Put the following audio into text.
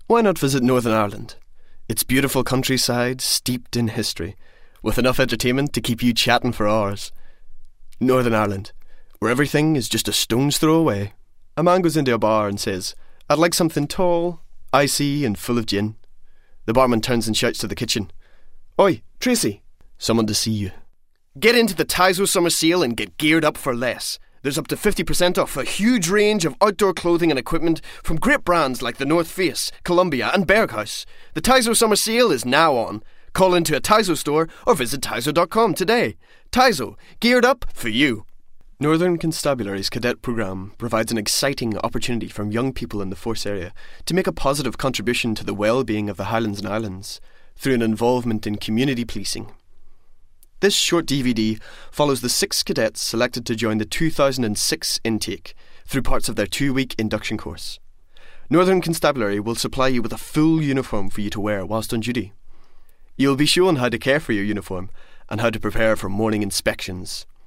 Why not visit Northern Ireland? Its beautiful countryside, steeped in history, with enough entertainment to keep you chatting for hours. Northern Ireland, where everything is just a stone's throw away. A man goes into a bar and says, "I'd like something tall, icy and full of gin." The barman turns and shouts to the kitchen, "Oi, Tracy, someone to see you." Get into the Tyzo summer sale and get geared up for less. There's up to 50% off a huge range of outdoor clothing and equipment from great brands like the North Face, Columbia and Berghaus. The Tyzo summer sale is now on. Call into a Tyzo store or visit Tyzo.com today. Tyzo, geared up for you. Northern Constabulary's cadet programme provides an exciting opportunity for young people in the Force area to make a positive contribution to the well-being of the Highlands and Islands through an involvement in community policing. This short DVD follows the 6 cadets selected to join the 2006 intake through parts of their 2-week induction course. Northern Constabulary will supply you with a full uniform for you to wear whilst on duty. You'll be shown how to care for your uniform and how to prepare for morning inspections.